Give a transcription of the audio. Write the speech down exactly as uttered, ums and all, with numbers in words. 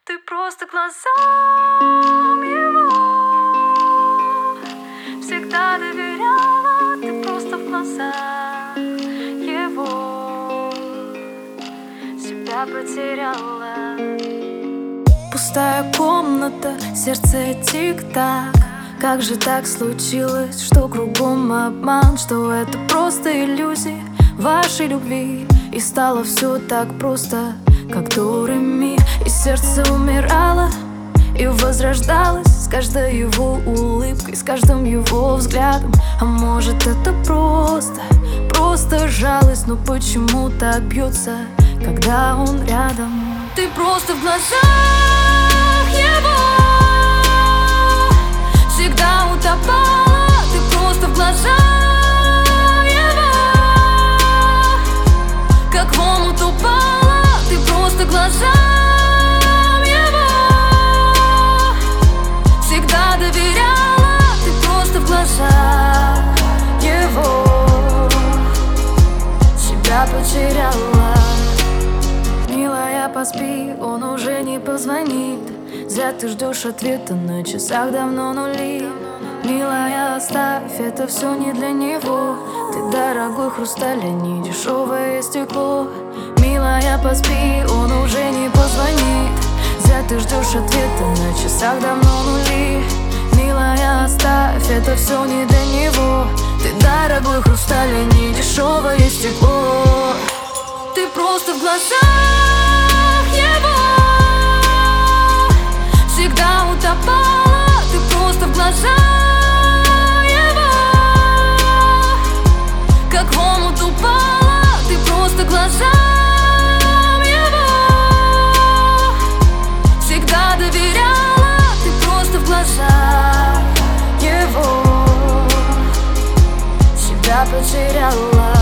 Ты просто глазам его всегда доверяла. Ты просто в глазах его себя потеряла. Пустая комната, сердце тик-так. Как же так случилось, что кругом обман, что это просто иллюзии вашей любви? И стало все так просто, как до ре ми. И сердце умирало и возрождалось с каждой его улыбкой, с каждым его взглядом. А может это просто, просто жалость? Но почему так бьется, когда он рядом? Ты просто в глазах его всегда утопала. Ты просто в глазах его как в омут упала. Ты просто глазам его всегда доверяла. Ты просто в глазах его себя потеряла. Милая, поспи, он уже не позвонит. Зря ты ждешь ответа, на часах давно нули. Милая, оставь, это все не для него. Ты дорогой хрусталь, а не дешевое стекло. Милая, поспи, он уже не позвонит. Зря ты ждешь ответа, на часах давно нули. Милая, оставь, это все не для него. Ты дорогой хрусталь, а не дешевое стекло. Ты просто в глазах его всегда утопала. Ты просто в глазах его как в омут упала. Ты просто глазам его всегда доверяла. Ты просто в глазах его себя потеряла.